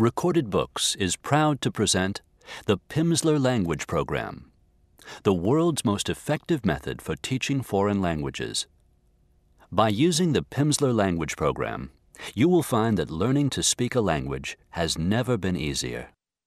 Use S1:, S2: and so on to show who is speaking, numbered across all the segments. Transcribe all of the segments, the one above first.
S1: Recorded Books is proud to present the Pimsleur Language Program, the world's most effective method for teaching foreign languages. By using the Pimsleur Language Program, you will find that learning to speak a language has never been easier.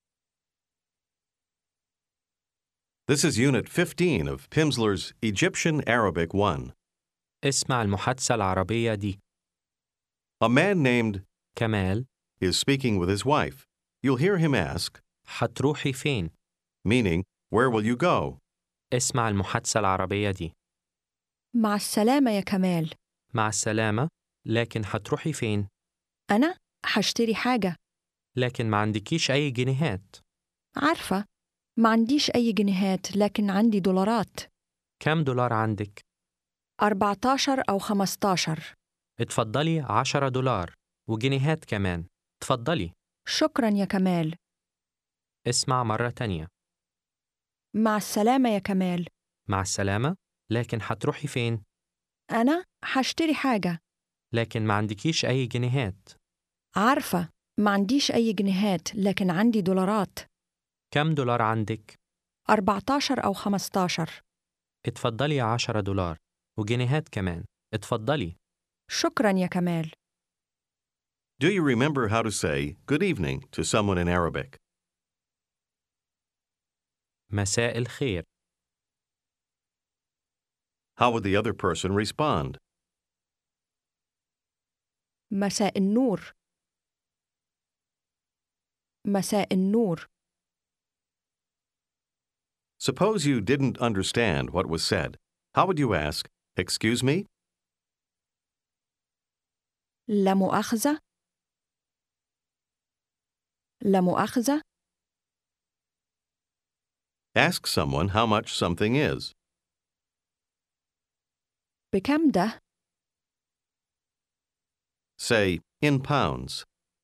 S2: This is Unit 15 of Pimsleur's Egyptian Arabic 1.
S3: اسمع المحادثة العربية دي.
S2: A man named
S3: كمال،
S2: is speaking with his wife. You'll hear him ask,
S3: هتروحي فين؟
S2: meaning, where will you go?
S3: اسمع المحادثة العربية دي.
S4: مع السلامة يا كمال.
S3: مع السلامة، لكن هتروحي فين؟
S4: أنا هشتري حاجة.
S3: لكن ما عندكيش أي جنيهات.
S4: عارفة، ما عنديش أي جنيهات لكن عندي دولارات.
S3: كم دولار عندك؟
S4: 14 أو 15.
S3: اتفضلي 10 دولار وجنيهات كمان. اتفضلي.
S4: شكراً يا كمال.
S3: اسمع مرة تانية.
S4: مع السلامة يا كمال.
S3: مع السلامة، لكن هتروحي فين؟
S4: أنا هشتري حاجة.
S3: لكن ما عندكيش أي جنيهات.
S4: عارفة، ما عنديش أي جنيهات لكن عندي دولارات.
S3: كم دولار عندك؟
S4: 14 أو 15.
S3: اتفضلي 10 دولار وجنيهات كمان. اتفضلي.
S4: شكراً يا كمال.
S2: Do you remember how to say good evening to someone in Arabic?
S3: مساء الخير.
S2: How would the other person respond?
S4: مساء النور. مساء النور.
S2: Suppose you didn't understand what was said. How would you ask, excuse me?
S4: لا مؤاخذة. لا مؤاخذة.
S2: Ask someone how much something is.
S4: بكم ده؟
S2: Say, in pounds.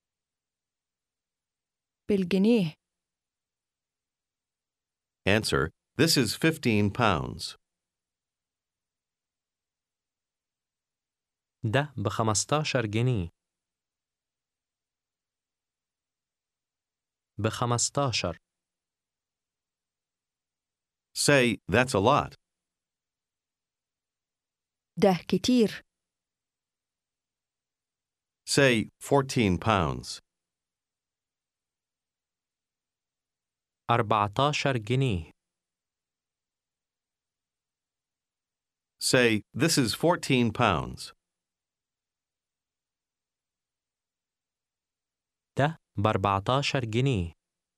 S4: بالجنيه.
S2: Answer, this is 15 pounds.
S3: ده ب15 جنيه. ب15.
S2: Say, that's a lot.
S4: ده كتير.
S2: Say, 14 pounds.
S3: 14 جنيه.
S2: Say, this is 14 pounds.
S3: ده ب14 جنيه.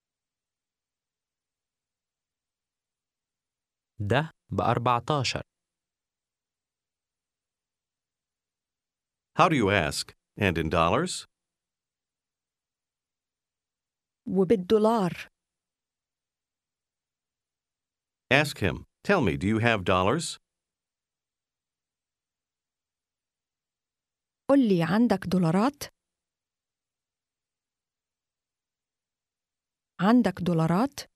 S3: ده ب14.
S2: How do you ask? And in dollars?
S4: وبالدولار.
S2: Ask him, tell me, do you have dollars?
S4: قل لي عندك دولارات؟ عندك دولارات؟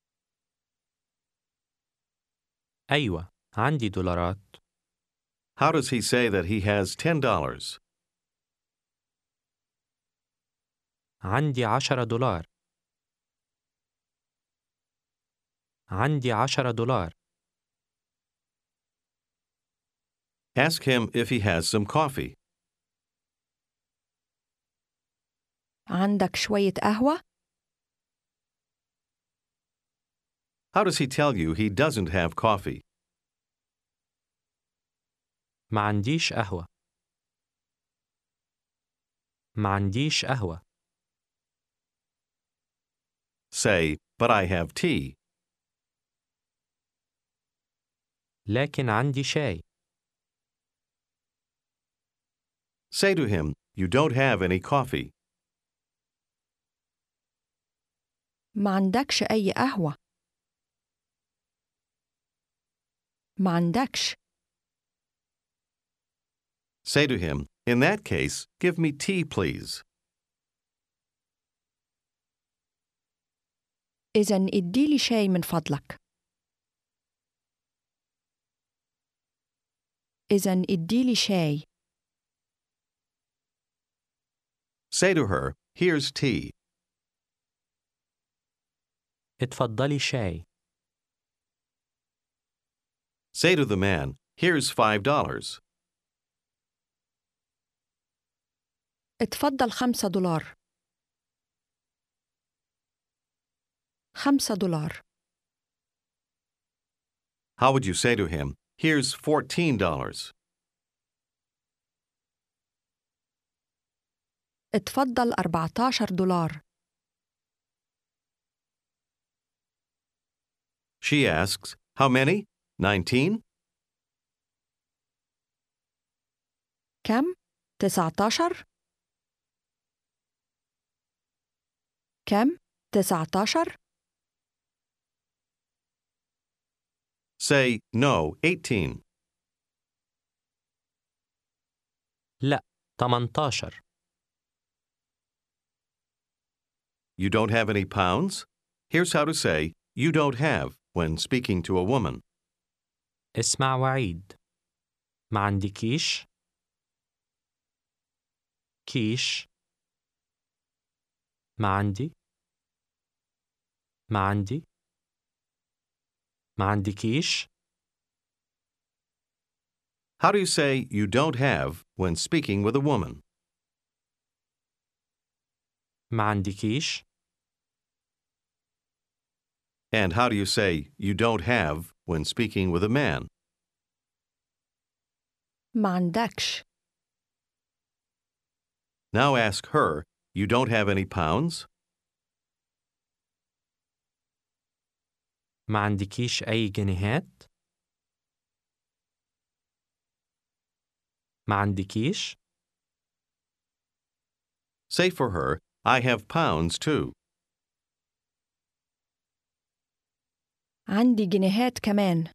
S3: أيوة، عندي دولارات.
S2: How does he say that he has $10?
S3: عندي 10 دولار. عندي 10 دولار.
S2: Ask him if he has some coffee.
S4: عندك شوية قهوة؟
S2: How does he tell you he doesn't have coffee?
S3: ما عنديش قهوة. ما عنديش قهوة.
S2: Say, but I have tea.
S3: لكن عندي شاي.
S2: Say to him, you don't have any coffee.
S4: ما عندكش أي قهوة. ما عندكش.
S2: Say to him, in that case, give me tea, please.
S4: إذن اديلي شاي من فضلك. إذن اديلي شاي.
S2: Say to her, here's tea.
S3: اتفضلي شاي.
S2: Say to the man, here's $5.
S4: اتفضل $5. $5.
S2: How would you say to him, here's $14?
S4: اتفضل $14.
S2: She asks, how many? 19?
S4: كم؟ 19. كم؟ 19.
S2: Say, no, 18.
S3: لا، 18.
S2: You don't have any pounds? Here's how to say, you don't have, when speaking to a woman.
S3: اسمع وعيد. ما عندكيش؟ كيش. ما عندي. ما عندي. ما عندكيش؟
S2: How do you say you don't have when speaking with a woman?
S3: ما عندكيش؟
S2: And how do you say you don't have when speaking with a man?
S4: ما عندكش.
S2: Now ask her, you don't have any pounds?
S3: ما عندكيش أي جنيهات؟ ما عندكيش؟
S2: Say for her, I have pounds too.
S4: عندي جنيهات كمان.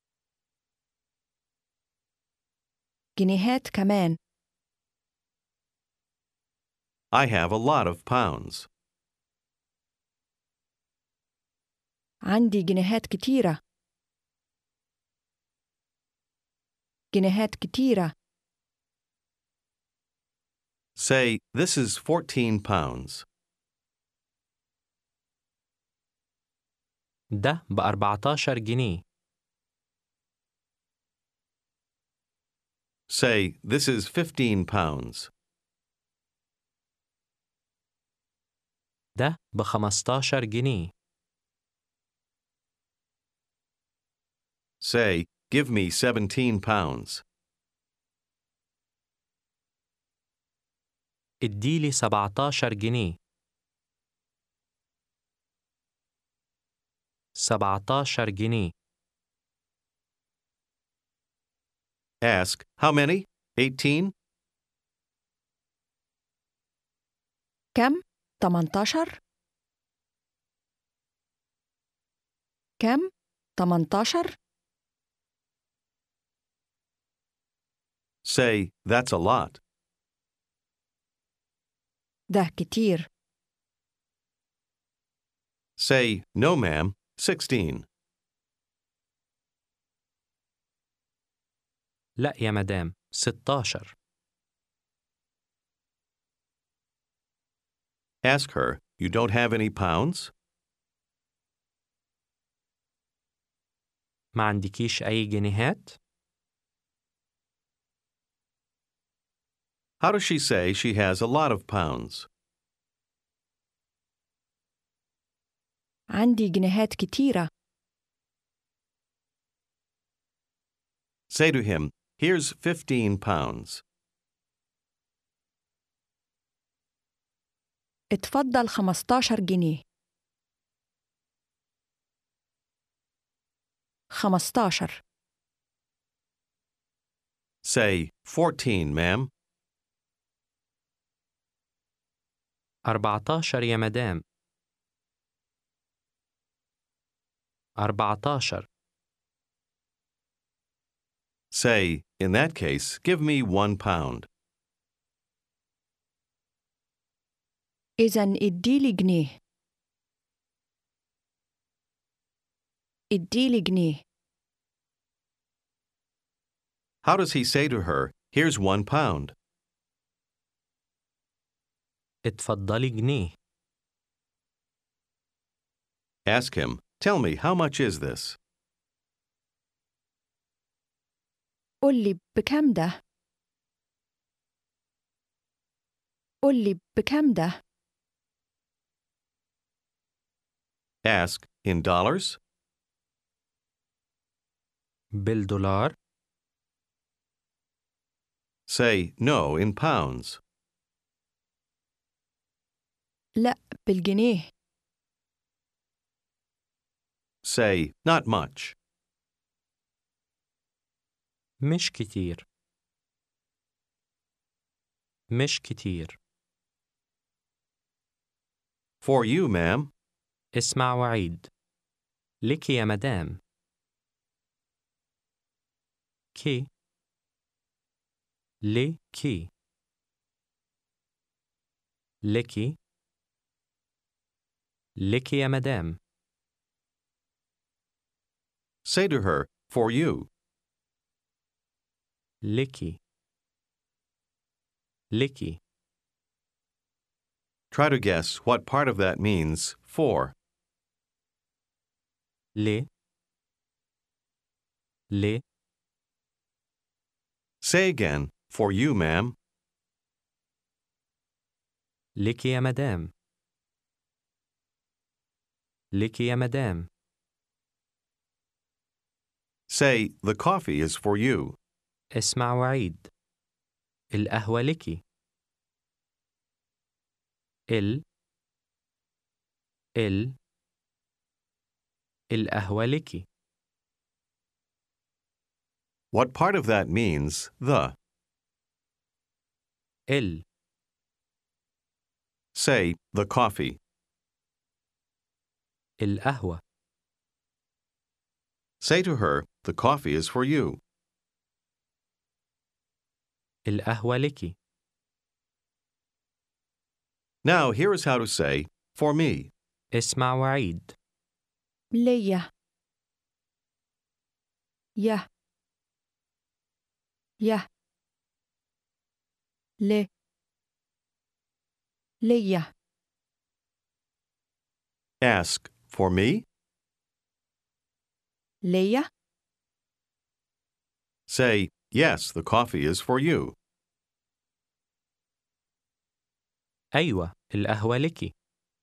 S4: جنيهات كمان.
S2: I have a lot of pounds.
S4: عندي جنيهات كتيرة. جنيهات كتيرة.
S2: Say, this is 14 pounds.
S3: ده ب14 جنيه.
S2: Say, this is 15 pounds.
S3: ده ب15 جنيه.
S2: Say, give me 17 pounds.
S3: اديلي 17 جنيه. 17 جنيه.
S2: Ask, how many? 18?
S4: كم؟ 18. كم؟ 18.
S2: Say, that's a lot.
S4: ده كتير.
S2: Say, no ma'am, 16.
S3: لا يا مدام، 16.
S2: Ask her, you don't have any pounds?
S3: ما عندكيش أي جنيهات؟
S2: How does she say she has a lot of pounds?
S4: عندي جنيهات كتيرة.
S2: Say to him, here's 15 pounds.
S4: اتفضل 15 جنيه. 15.
S2: Say, 14, ma'am.
S3: 14 يا مدام. 14.
S2: Say, in that case, give me 1 pound.
S4: إذن اديلي جنيه. اديلي جنيه.
S2: How does he say to her, here's 1 pound?
S3: اتفضلي جنيه.
S2: Ask him, tell me, how much is this?
S4: قل لي بكم ده؟ قل لي بكم ده؟
S2: Ask, in dollars?
S3: بالدولار.
S2: Say, no, in pounds.
S4: لا بالجنيه.
S2: Say, not much.
S3: مش كتير. مش كتير.
S2: For you, ma'am.
S3: اسمع وعيد. لك يا مدام. كي. لكي. لكي. لك يا مدام.
S2: Say to her, for you.
S3: لكي. لكي.
S2: Try to guess what part of that means for.
S3: لي. لي.
S2: Say again, for you, ma'am.
S3: لك يا مدام. لك يا مدام.
S2: Say, the coffee is for you.
S3: اسمع وعيد. القهوة لكي. القهوة لكي.
S2: What part of that means the? Say, the coffee.
S3: القهوة.
S2: Say to her, the coffee is for you.
S3: القهوة لكي.
S2: Now, here is how to say, for me.
S3: اسمع وعيد.
S4: ليا. يه. يه. لي. ليا.
S2: Ask, for me?
S4: ليا.
S2: Say, yes, the coffee is for you.
S3: أيوة القهوة لكي.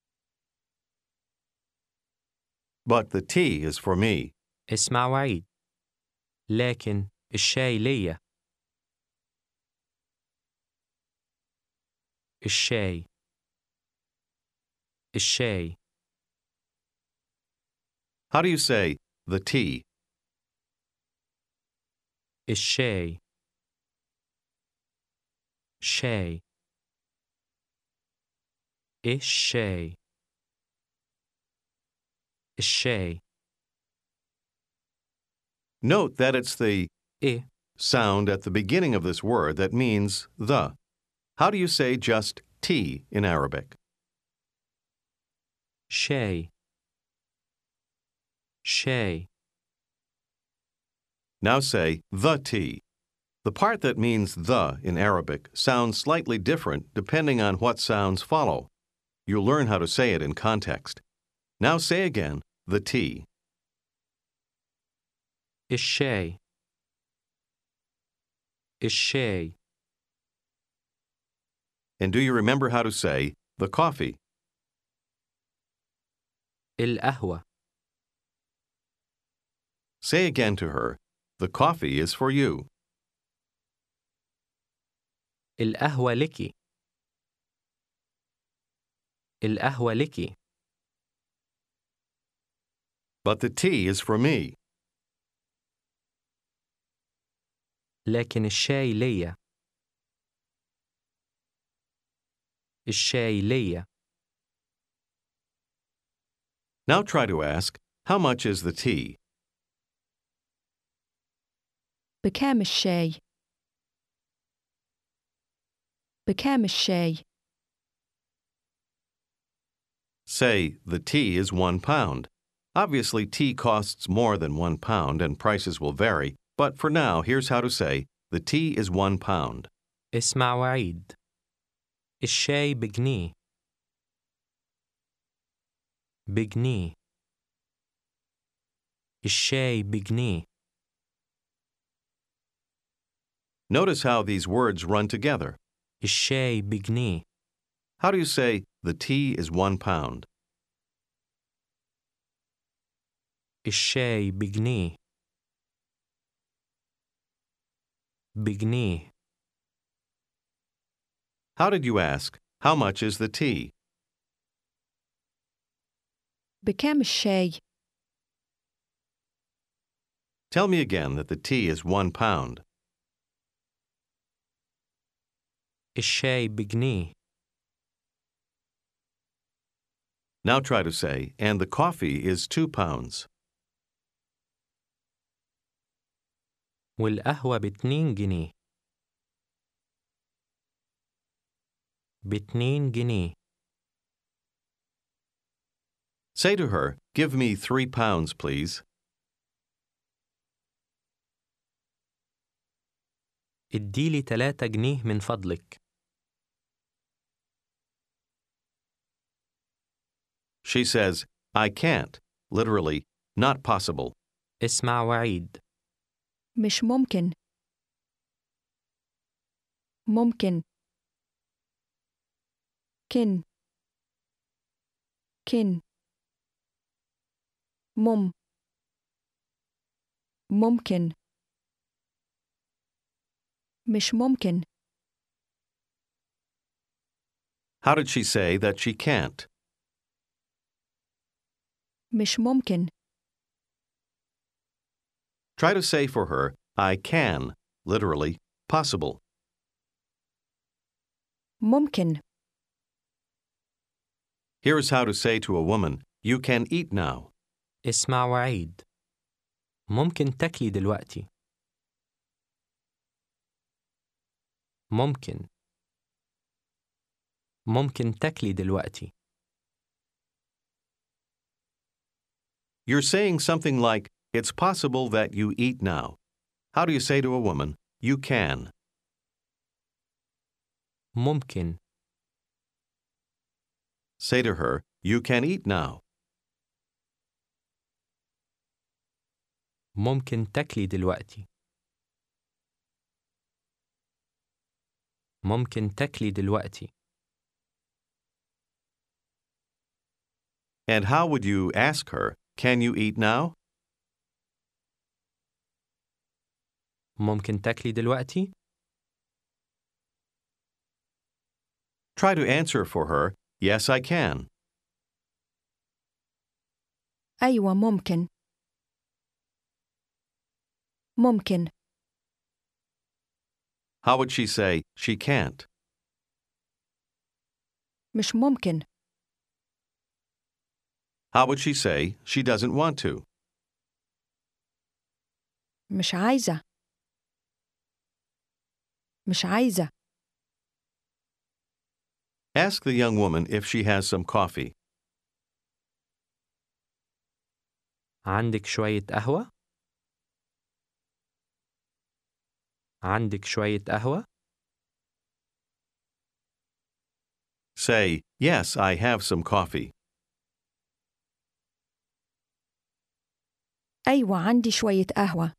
S2: But the tea is for me.
S3: اسمع وعيد. لكن الشاي ليا. الشاي. الشاي.
S2: How do you say, the tea?
S3: الشاي. شاي. الشاي. الشاي.
S2: Note that it's the
S3: إيه.
S2: sound at the beginning of this word that means the. How do you say just tea in Arabic?
S3: شاي. شاي.
S2: Now say the tea. The part that means the in Arabic sounds slightly different depending on what sounds follow. You'll learn how to say it in context. Now say again, the tea.
S3: الشاي. الشاي.
S2: And do you remember how to say the coffee?
S3: القهوة.
S2: Say again to her, the coffee is for you.
S3: القهوة لكي. القهوة لكي.
S2: But the tea is for me.
S3: لكن الشاي ليا. الشاي ليا.
S2: Now try to ask, how much is the tea?
S4: بكام الشاي؟ بكام الشاي؟
S2: Say, the tea is £1. Obviously, tea costs more than £1 and prices will vary, but for now, here's how to say, the tea is £1.
S3: اسمع وعيد. الشاي بجنيه. بجنيه. الشاي بجنيه.
S2: Notice how these words run together.
S3: الشاي بجنيه.
S2: How do you say, the tea is 1 pound?
S3: الشاي بجنيه. بجنيه.
S2: How did you ask, how much is the tea?
S4: بكام الشاي؟
S2: Tell me again that the tea is 1 pound.
S3: الشاي بجنيه.
S2: Now try to say, and the coffee is 2 pounds.
S3: والقهوة ب2 جنيه. ب2 جنيه.
S2: Say to her, give me 3 pounds, please.
S3: اديلي 3 جنيه من فضلك.
S2: She says, I can't, literally, not possible.
S3: اسمع وعيد.
S4: مش ممكن. ممكن. كن. كن. ممكن. مش ممكن.
S2: How did she say that she can't?
S4: مش ممكن.
S2: Try to say for her, I can, literally, possible.
S4: ممكن.
S2: Here's how to say to a woman, you can eat now.
S3: اسمع وعيد. ممكن تاكلي دلوقتي. ممكن. ممكن تاكلي دلوقتي.
S2: You're saying something like, it's possible that you eat now. How do you say to a woman, you can?
S3: ممكن.
S2: Say to her, you can eat now.
S3: ممكن تاكلي دلوقتي. ممكن تاكلي دلوقتي.
S2: And how would you ask her, can you eat now?
S3: ممكن تاكلي دلوقتي؟
S2: Try to answer for her, yes, I can.
S4: أيوة ممكن. ممكن.
S2: How would she say, she can't?
S4: مش ممكن.
S2: How would she say, she doesn't want to?
S4: مش عايزة. مش عايزة.
S2: Ask the young woman if she has some coffee.
S3: عندك شوية قهوة؟ عندك شوية قهوة؟
S2: Say, yes, I have some coffee.
S4: أيوة عندي شوية قهوة.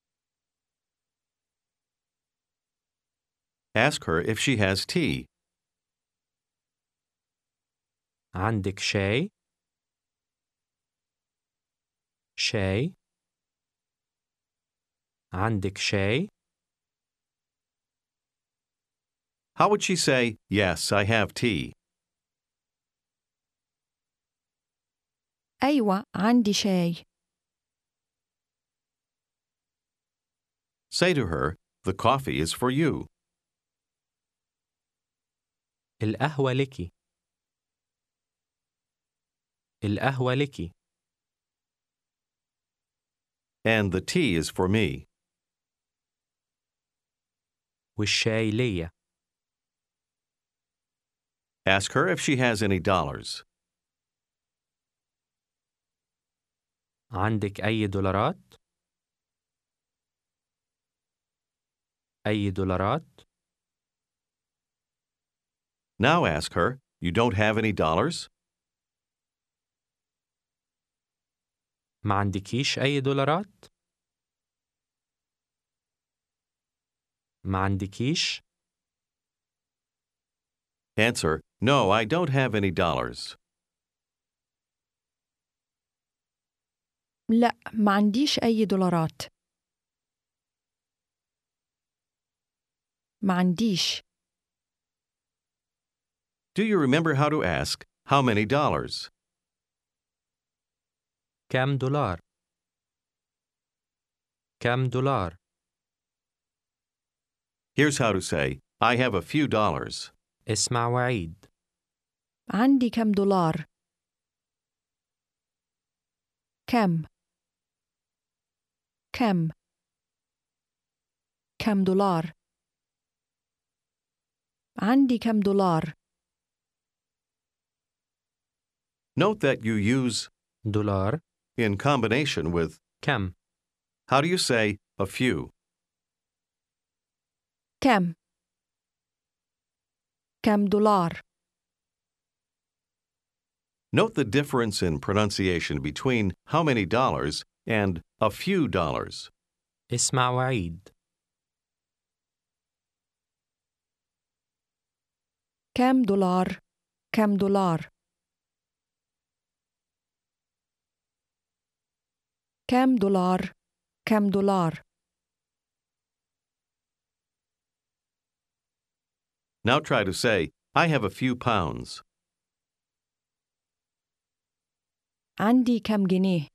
S2: Ask her if she has tea.
S3: عندك شاي؟ شاي؟ عندك شاي؟
S2: How would she say, yes, I have tea?
S4: أيوة عندي شاي.
S2: Say to her, the coffee is for you.
S3: القهوة لكِ. القهوة لكِ.
S2: And the tea is for me.
S3: والشاي ليا.
S2: Ask her if she has any dollars.
S3: عندك أي دولارات؟ أي دولارات؟
S2: Now ask her, you don't have any dollars?
S3: ما عندكيش أي دولارات؟ ما عندكيش؟
S2: Answer: No, I don't have any dollars.
S4: لا، ما عنديش أي دولارات. ما عنديش.
S2: Do you remember how to ask, how many dollars?
S3: كام دولار؟ كام دولار؟
S2: Here's how to say, I have a few dollars.
S3: اسمع وعيد.
S4: عندي كم دولار؟ كم؟ كم؟ كم دولار؟ عندي كم دولار؟
S2: Note that you use
S3: دولار.
S2: in combination with,
S3: كم؟
S2: how do you say, a few?
S4: كم؟ كم دولار؟
S2: Note the difference in pronunciation between how many dollars and a few dollars.
S3: اسمع وعيد.
S4: كم دولار؟ كم دولار؟ كم دولار؟ كم دولار؟
S2: Now try to say, I have a few pounds.
S4: عندي كم جنيه؟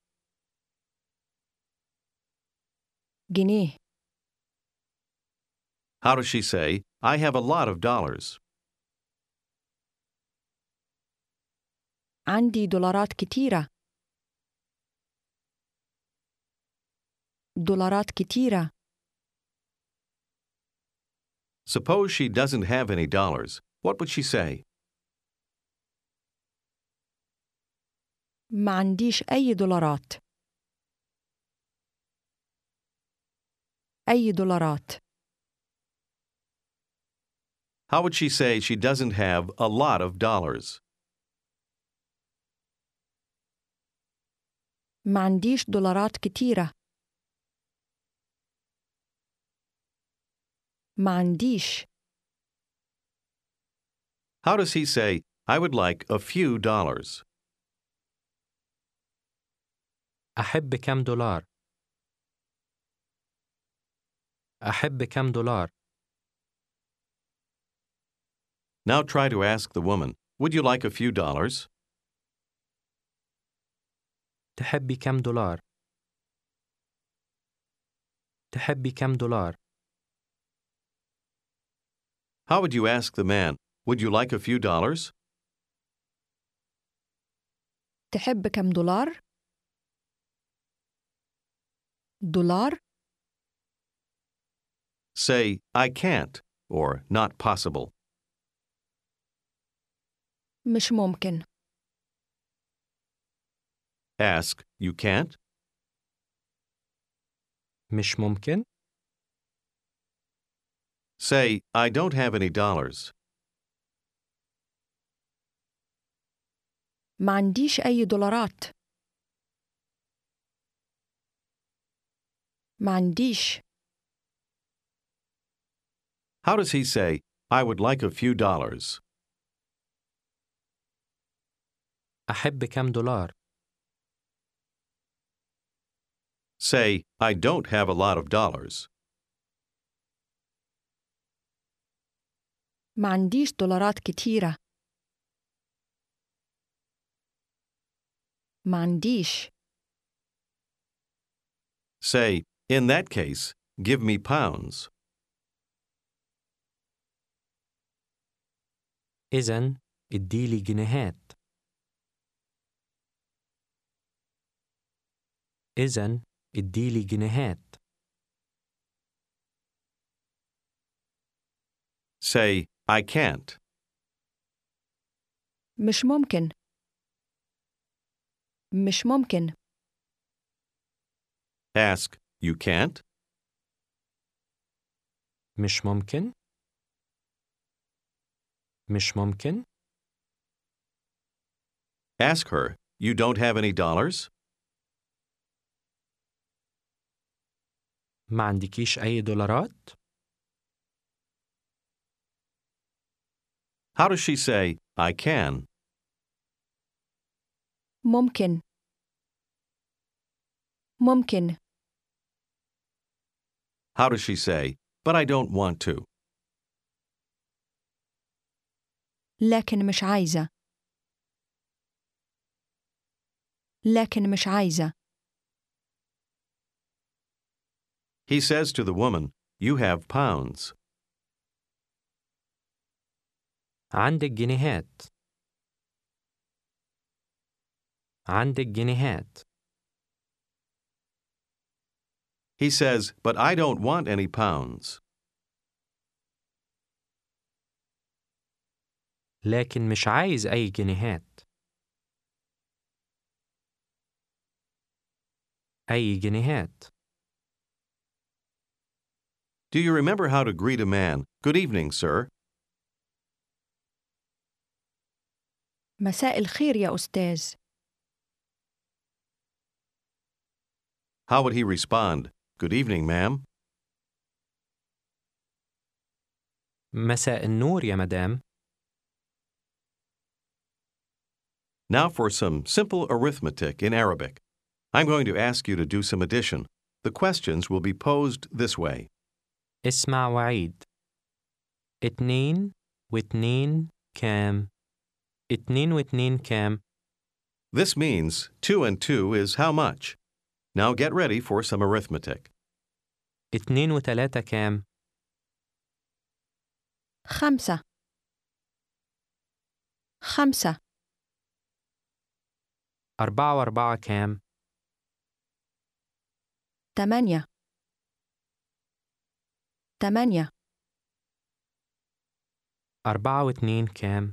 S4: جنيه.
S2: How does she say, I have a lot of dollars?
S4: عندي دولارات كتيرة. دولارات كتيرة.
S2: Suppose she doesn't have any dollars. What would she say?
S4: ما عنديش أي دولارات. أي دولارات.
S2: How would she say she doesn't have a lot of dollars?
S4: ما عنديش دولارات كتيرة. ما عنديش.
S2: How does he say, I would like a few dollars?
S3: أحب كم دولار؟ أحب كم دولار؟
S2: Now try to ask the woman, would you like a few dollars?
S3: تحبي كم دولار؟ تحبي كم دولار؟
S2: How would you ask the man, would you like a few dollars?
S4: تحب كم دولار؟ دولار؟
S2: Say, I can't, or not possible.
S4: مش ممكن.
S2: Ask, you can't?
S3: مش ممكن؟
S2: Say, I don't have any dollars.
S4: ما عنديش أي دولارات. ما عنديش.
S2: How does he say, I would like a few dollars?
S3: أحب كم دولار؟
S2: Say, I don't have a lot of dollars.
S4: ما عنديش دولارات كتيرة. ما عنديش.
S2: Say, in that case, give me pounds.
S3: إذن اديلي جنيهات. إذن اديلي جنيهات.
S2: Say, I can't.
S4: مش ممكن. مش ممكن.
S2: Ask, you can't?
S3: مش ممكن؟ مش ممكن؟
S2: Ask her, you don't have any dollars?
S3: ما عندكيش أي دولارات؟
S2: How does she say, I can?
S4: ممكن. ممكن.
S2: How does she say, but I don't want to?
S4: لكن مش عايزة. لكن مش عايزة.
S2: He says to the woman, you have pounds.
S3: عندك جنيهات. عندك جنيهات.
S2: He says, but I don't want any pounds.
S3: لكن مش عايز أي جنيهات. أي جنيهات.
S2: Do you remember how to greet a man? Good evening, sir.
S4: مساء الخير يا أستاذ.
S2: How would he respond? Good evening, ma'am.
S3: مساء النور يا مدام.
S2: Now for some simple arithmetic in Arabic. I'm going to ask you to do some addition. The questions will be posed this way.
S3: اسمع وعيد. 2 و2 كام؟ 2 و2 كام؟
S2: This means 2 and 2 is how much? Now get ready for some arithmetic.
S3: 2 و3 كام؟
S4: 5. 5.
S3: 4 و4 كام؟
S4: 8. 8.
S3: 4 و2 كام؟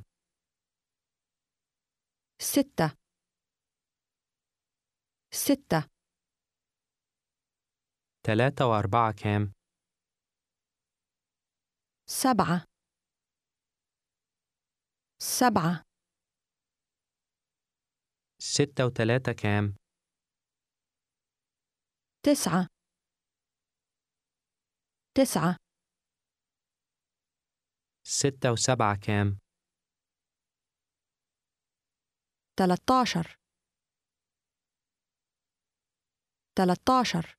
S4: 6. 6.
S3: 3 و4 كام؟
S4: 7. 7.
S3: 6 و3 كام؟
S4: 9. 9.
S3: 6 و7 كام؟
S4: 13. 13.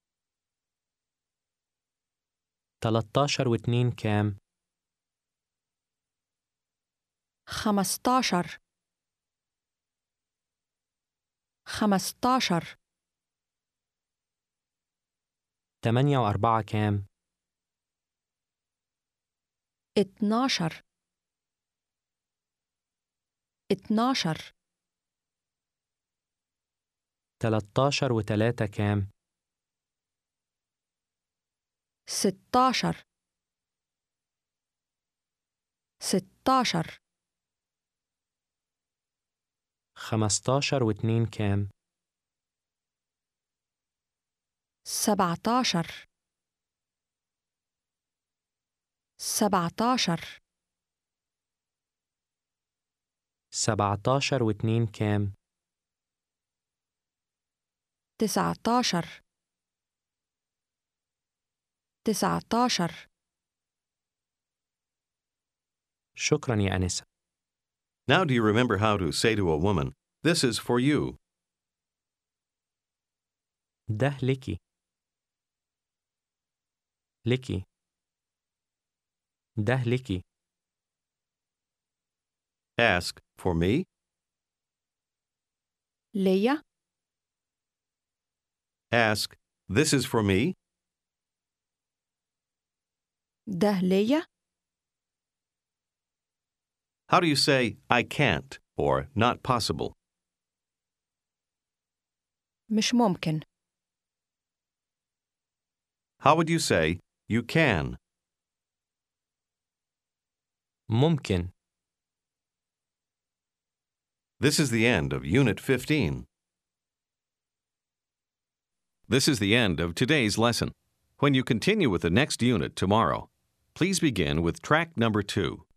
S3: 13 و2 كام؟
S4: 15. 15.
S3: 8 و4 كام؟
S4: 12. 12.
S3: 13 و3 كام؟
S4: 16. 16.
S3: 15 و2 كام؟
S4: 17. 17.
S3: 17 و2 كام؟
S4: 19. 19.
S3: شكرا يا أنسة.
S2: Now do you remember how to say to a woman, this is for you?
S3: ده لكي. لكي. ده لكي.
S2: Ask, for me?
S4: ليا.
S2: Ask, this is for me?
S4: ده ليا.
S2: How do you say, I can't, or not possible?
S4: مش ممكن.
S2: How would you say, you can?
S3: ممكن.
S2: This is the end of Unit 15. This is the end of today's lesson. When you continue with the next unit tomorrow, please begin with track number 2.